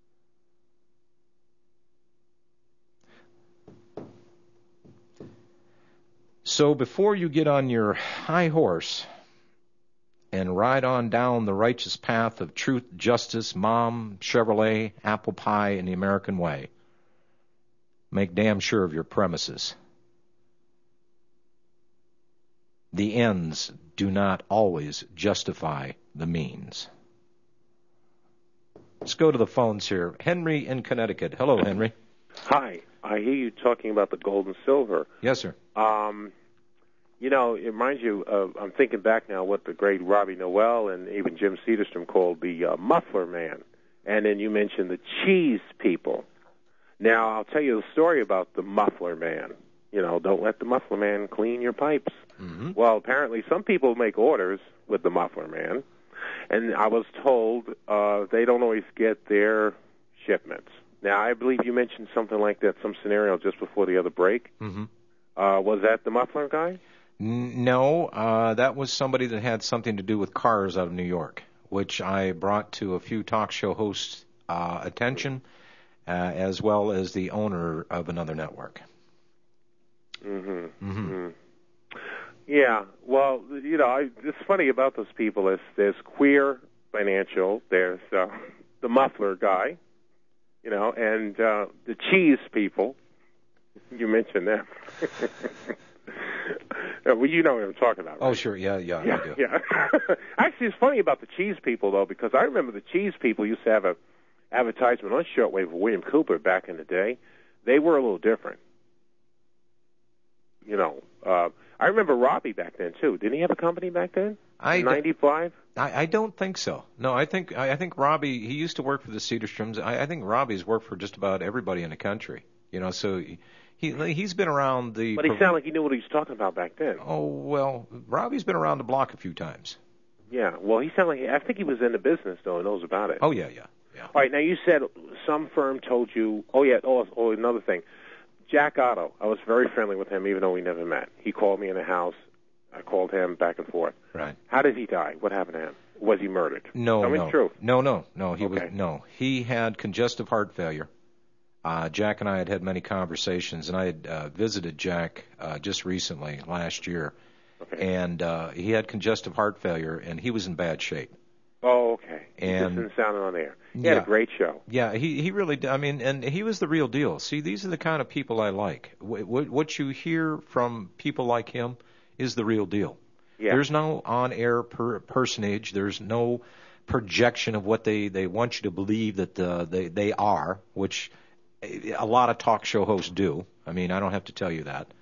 So before you get on your high horse and ride on down the righteous path of truth, justice, mom, Chevrolet, apple pie, and the American way, make damn sure of your premises. The ends do not always justify the means. Let's go to the phones here. Henry in Connecticut. Hello, Henry.
Hi. I hear you talking about the gold and silver.
Yes, sir.
Um, you know, it reminds you of, I'm thinking back now what the great Robbie Noel and even Jim Cedarstrom called the uh, muffler man. And then you mentioned the cheese people. Now, I'll tell you a story about the muffler man. You know, don't let the muffler man clean your pipes.
Mm-hmm.
Well, apparently some people make orders with the muffler man, and I was told uh, they don't always get their shipments. Now, I believe you mentioned something like that, some scenario just before the other break.
Mm-hmm.
Uh, was that the muffler guy?
N- no, uh, that was somebody that had something to do with cars out of New York, which I brought to a few talk show hosts' uh, attention, uh, as well as the owner of another network.
Mm-hmm.
Mm-hmm.
Mm-hmm. Yeah, well, you know, I, it's funny about those people. Is there's Queer Financial, there's uh, the muffler guy, you know, and uh, the cheese people. You mentioned them. Well, you know what I'm talking about, right?
Oh, sure, yeah, yeah,
yeah
I do.
Yeah. Actually, it's funny about the cheese people, though, because I remember the cheese people used to have a advertisement on shortwave of William Cooper back in the day. They were a little different. You know, uh, I remember Robbie back then too. Didn't he have a company back then?
I
ninety-five.
I, I don't think so. No, I think I, I think Robbie. He used to work for the Cedarstroms. I, I think Robbie's worked for just about everybody in the country. You know, so he, he he's been around the.
But he sounded like he knew what he was talking about back then.
Oh well, Robbie's been around the block a few times.
Yeah, well, he sounded like I think he was in the business though and knows about it.
Oh yeah, yeah, yeah.
All right, now you said some firm told you. Oh yeah. Oh, oh another thing. Jack Otto, I was very friendly with him even though we never met. He called me in the house. I called him back and forth.
Right.
How did he die? What happened to him? Was he murdered?
No,
Tell me
no.
the truth.
No, no, no. He
okay.
was no. He had congestive heart failure. Uh, Jack and I had had many conversations, and I had uh, visited Jack uh, just recently, last year.
Okay.
And uh, he had congestive heart failure, and he was in bad shape.
Oh, okay.
And
he just didn't sound on air. He
yeah,
had a great show.
Yeah, he he really did. I mean, and he was the real deal. See, these are the kind of people I like. What, what you hear from people like him is the real deal.
Yeah.
There's no on-air per- personage. There's no projection of what they, they want you to believe that uh, they they are, which a lot of talk show hosts do. I mean, I don't have to tell you that.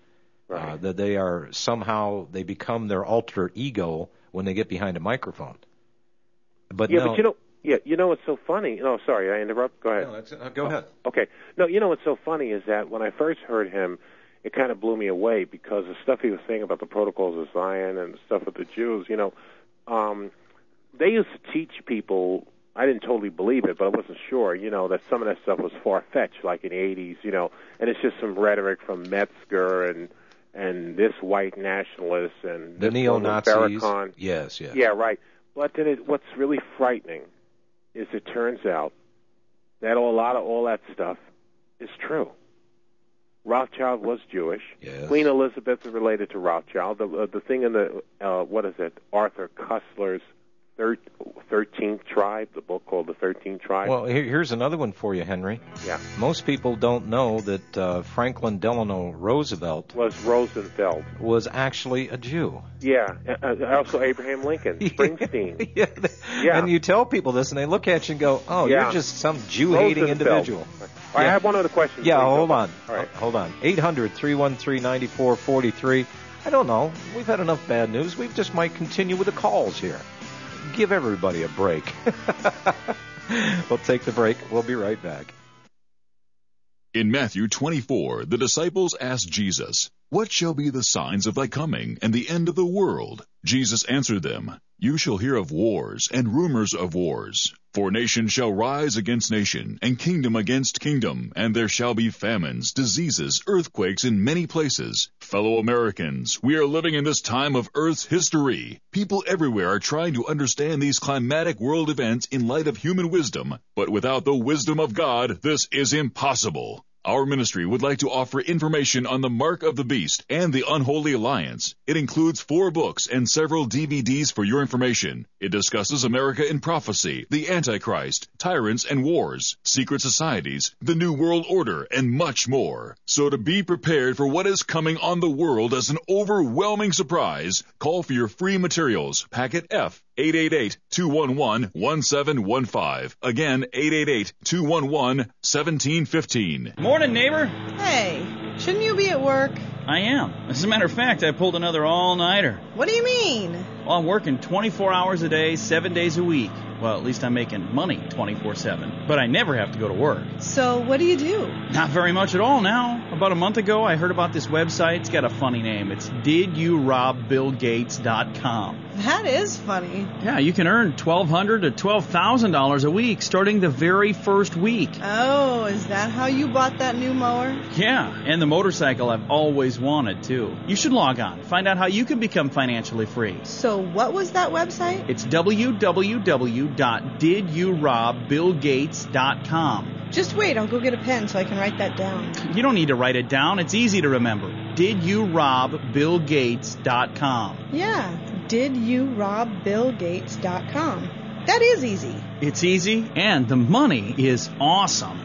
Right.
Uh, that they are somehow, they become their alter ego when they get behind a microphone. But
yeah,
no,
but you know, yeah, you know what's so funny? No, sorry, I interrupt. Go ahead.
No, that's, uh, go ahead.
Okay. No, you know what's so funny is that when I first heard him, it kind of blew me away because the stuff he was saying about the protocols of Zion and the stuff with the Jews, you know, um, they used to teach people. I didn't totally believe it, but I wasn't sure, you know, that some of that stuff was far-fetched, like in the eighties, you know, and it's just some rhetoric from Metzger and and this white nationalist and
the
this
neo-Nazis.
Farrakhan.
Yes, yes.
Yeah, right. But then it, what's really frightening is it turns out that a lot of all that stuff is true. Rothschild was Jewish.
Yes.
Queen Elizabeth is related to Rothschild. The, uh, the thing in the, uh, what is it, Arthur Koestler's thir- thirteenth Tribe, the book called The thirteenth Tribe.
Well, here, here's another one for you, Henry.
Yeah.
Most people don't know that uh, Franklin Delano Roosevelt
was Rosenfeld.
Was actually a Jew.
Yeah. Uh, also Abraham Lincoln, Springsteen.
yeah.
yeah.
And you tell people this, and they look at you and go, oh,
yeah.
you're just some Jew-hating individual.
I
yeah.
have one other question.
Yeah, hold on.
All right.
Hold on. eight hundred, three one three, nine four four three. I don't know. We've had enough bad news. We just might continue with the calls here. Give everybody a break. We'll take the break. We'll be right back.
In Matthew twenty-four, the disciples asked Jesus, "What shall be the signs of thy coming and the end of the world?" Jesus answered them, "You shall hear of wars and rumors of wars. For nation shall rise against nation, and kingdom against kingdom, and there shall be famines, diseases, earthquakes in many places. Fellow Americans, we are living in this time of Earth's history. People everywhere are trying to understand these climatic world events in light of human wisdom, but without the wisdom of God, this is impossible. Our ministry would like to offer information on the Mark of the Beast and the Unholy Alliance. It includes four books and several D V Ds for your information. It discusses America in prophecy, the Antichrist, tyrants and wars, secret societies, the New World Order, and much more. So to be prepared for what is coming on the world as an overwhelming surprise, call for your free materials, packet F, eight eight eight, two one one, one seven one five. Again, eight eight eight, two one one, one seven one five.
Morning, neighbor.
Hey, shouldn't you be at work?
I am. As a matter of fact, I pulled another all-nighter.
What do you mean?
Well, I'm working twenty-four hours a day, seven days a week. Well, at least I'm making money twenty-four seven. But I never have to go to work.
So what do you do?
Not very much at all now. About a month ago, I heard about this website. It's got a funny name. It's did you rob bill gates dot com.
That is funny.
Yeah, you can earn twelve hundred dollars to twelve thousand dollars a week starting the very first week.
Oh, is that how you bought that new mower?
Yeah, and the motorcycle I've always wanted, too. You should log on. Find out how you can become financially free.
So what was that website?
It's w w w dot did you rob bill gates dot com.
Just wait, I'll go get a pen so I can write that down.
You don't need to write it down. It's easy to remember. did you rob bill gates dot com.
Yeah, did you rob bill gates dot com. That is easy.
It's easy, and the money is awesome.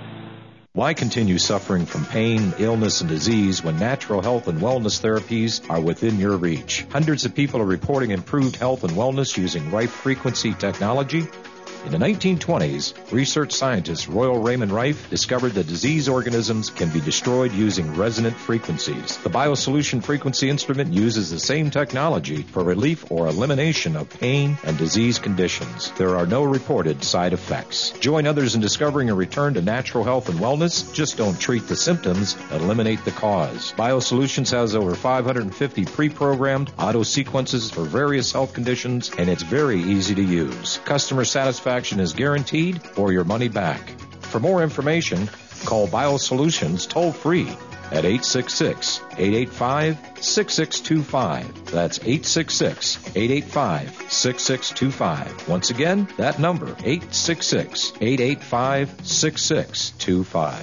Why continue suffering from pain, illness, and disease when natural health and wellness therapies are within your reach? Hundreds of people are reporting improved health and wellness using Rife Frequency technology. In the nineteen twenties, research scientist Royal Raymond Rife discovered that disease organisms can be destroyed using resonant frequencies. The BioSolution frequency instrument uses the same technology for relief or elimination of pain and disease conditions. There are no reported side effects. Join others in discovering a return to natural health and wellness. Just don't treat the symptoms, eliminate the cause. BioSolutions has over five hundred fifty pre-programmed auto sequences for various health conditions, and it's very easy to use. Customer satisfaction is guaranteed or your money back. For more information, call BioSolutions toll-free at eight six six, eight eight five, six six two five. That's eight six six, eight eight five, six six two five. Once again, that number, eight six six, eight eight five, six six two five.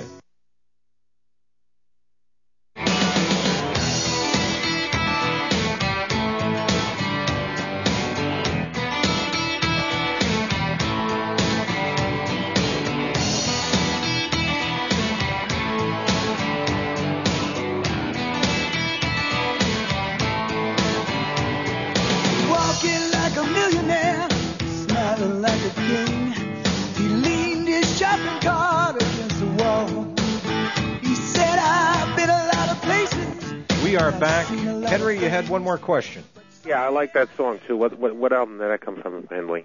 Like a king, he leaned his shopping cart against the wall.
We're back. Henry, you had one more question.
Yeah, I like that song, too. What what, what album did that come from, Henley?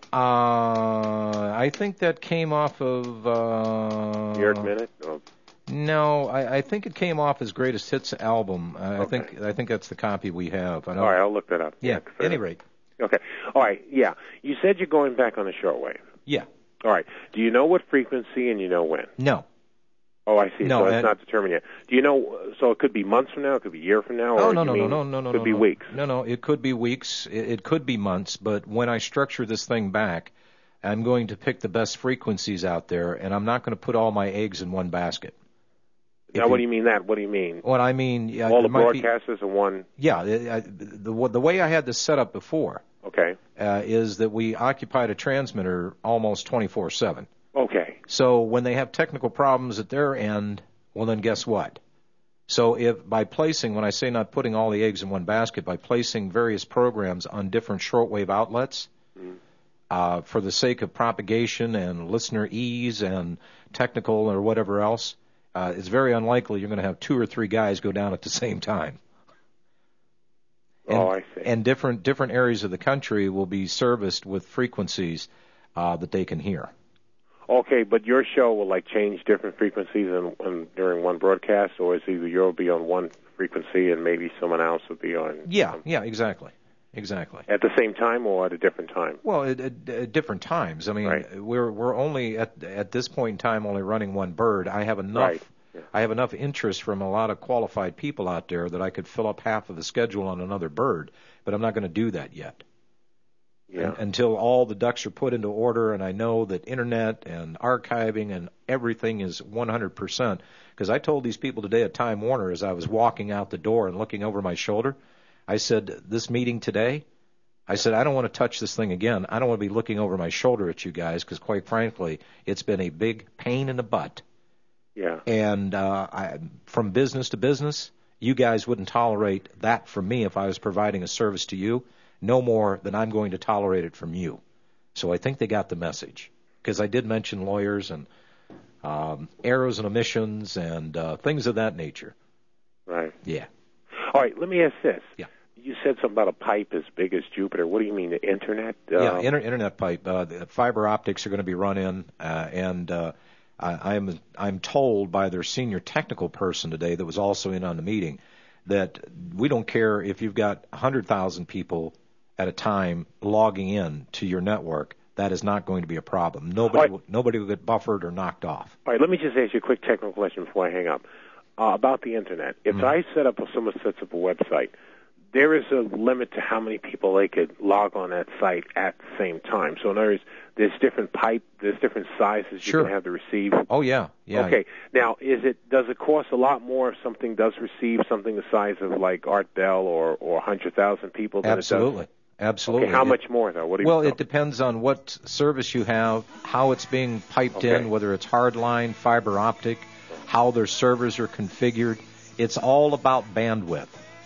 Uh, I think that came off of... Uh,
The Earth Minute? Oh.
No, I, I think it came off his Greatest Hits album. I,
Okay.
I think I think that's the copy we have. I know.
All right, I'll look that up.
Yeah,
Yeah,
at any rate.
Okay. All right, yeah. You said you're going back on the shortwave.
Yeah.
All right. Do you know what frequency and you know when?
No.
Oh, I see.
No,
so it's
and-
not determined yet. Do you know, so it could be months from now, it could be a year from now?
Oh,
or
no,
you
no,
mean
no, no, no, no.
It could
no,
be
no.
weeks.
No, no, it could be weeks. It, it could be months. But when I structure this thing back, I'm going to pick the best frequencies out there, and I'm not going to put all my eggs in one basket.
Now, what do you mean that? What do you mean?
What I mean, yeah,
All the
there might be-
broadcasters in one?
Yeah, I, I, the the way I had this set up before
Okay.
uh, is that we occupied a transmitter almost twenty-four seven.
Okay.
So when they have technical problems at their end, well, then guess what? So if by placing, when I say not putting all the eggs in one basket, by placing various programs on different shortwave outlets,
Mm.
uh, for the sake of propagation and listener ease and technical or whatever else, uh, it's very unlikely you're going to have two or three guys go down at the same time. And,
Oh, I see.
And different different areas of the country will be serviced with frequencies uh, that they can hear.
Okay, but your show will like change different frequencies in, in, during one broadcast, or is either you'll be on one frequency and maybe someone else will be on
Yeah, yeah, exactly, exactly.
at the same time or at a different time?
Well, at, at, at different times. I mean,
Right.
we're we're only at at this point in time only running one bird. I have enough.
Right. Yeah.
I have enough interest from a lot of qualified people out there that I could fill up half of the schedule on another bird, but I'm not going to do that yet.
Yeah.
Un- until all the ducks are put into order and I know that internet and archiving and everything is one hundred percent. Because I told these people today at Time Warner as I was walking out the door and looking over my shoulder, I said, this meeting today, I said, I don't want to touch this thing again. I don't want to be looking over my shoulder at you guys because, quite frankly, it's been a big pain in the butt.
Yeah.
And uh, I, from business to business, you guys wouldn't tolerate that from me if I was providing a service to you, no more than I'm going to tolerate it from you. So I think they got the message. Because I did mention lawyers and um, errors and omissions and uh, things of that nature.
Right.
Yeah.
All right, let me ask this.
Yeah.
You said something about a pipe as big as Jupiter. What do you mean, the internet?
Yeah,
Um,
inter- internet pipe. Uh, the fiber optics are going to be run in, uh, and uh, I, I'm I'm told by their senior technical person today that was also in on the meeting that we don't care if you've got one hundred thousand people at a time logging in to your network. That is not going to be a problem. Nobody
All right.
will, nobody will get buffered or knocked off.
All right, let me just ask you a quick technical question before I hang up. Uh, about the internet. If
Mm-hmm.
I set up, or someone sets up a website, there is a limit to how many people they could log on that site at the same time. So in other words, there's different pipe, there's different sizes you
Sure.
can have to receive.
Oh yeah, yeah.
Okay. Now, is it does it cost a lot more if something does receive something the size of like Art Bell or or one hundred thousand people than
Absolutely,
it
absolutely.
does? Okay, how
It-
much more though? What do you
Well, it depends on what service you have, how it's being piped
Okay.
in, whether it's hardline, fiber optic, how their servers are configured. It's all about bandwidth,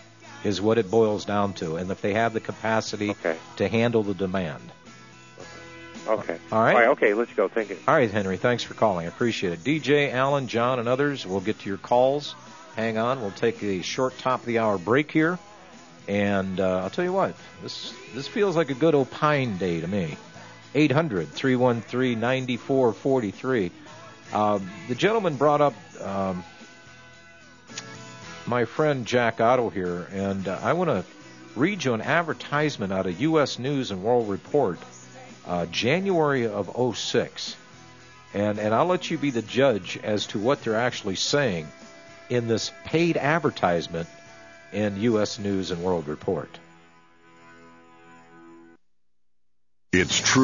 is what it boils down to, and if they have the capacity
Okay.
to handle the demand.
Okay.
All right.
All right. Okay. Let's go. Thank you.
All right, Henry, thanks for calling. I appreciate it. D J, Alan, John, and others, we'll get to your calls. Hang on. We'll take a short top-of-the-hour break here. And uh, I'll tell you what, this this feels like a good opine day to me. eight hundred, three one three, nine four four three. Um, the gentleman brought up um, my friend Jack Otto here, and uh, I want to read you an advertisement out of U S News and World Report, uh, January of oh six. And, and I'll let you be the judge as to what they're actually saying in this paid advertisement in U S News and World Report.
It's true.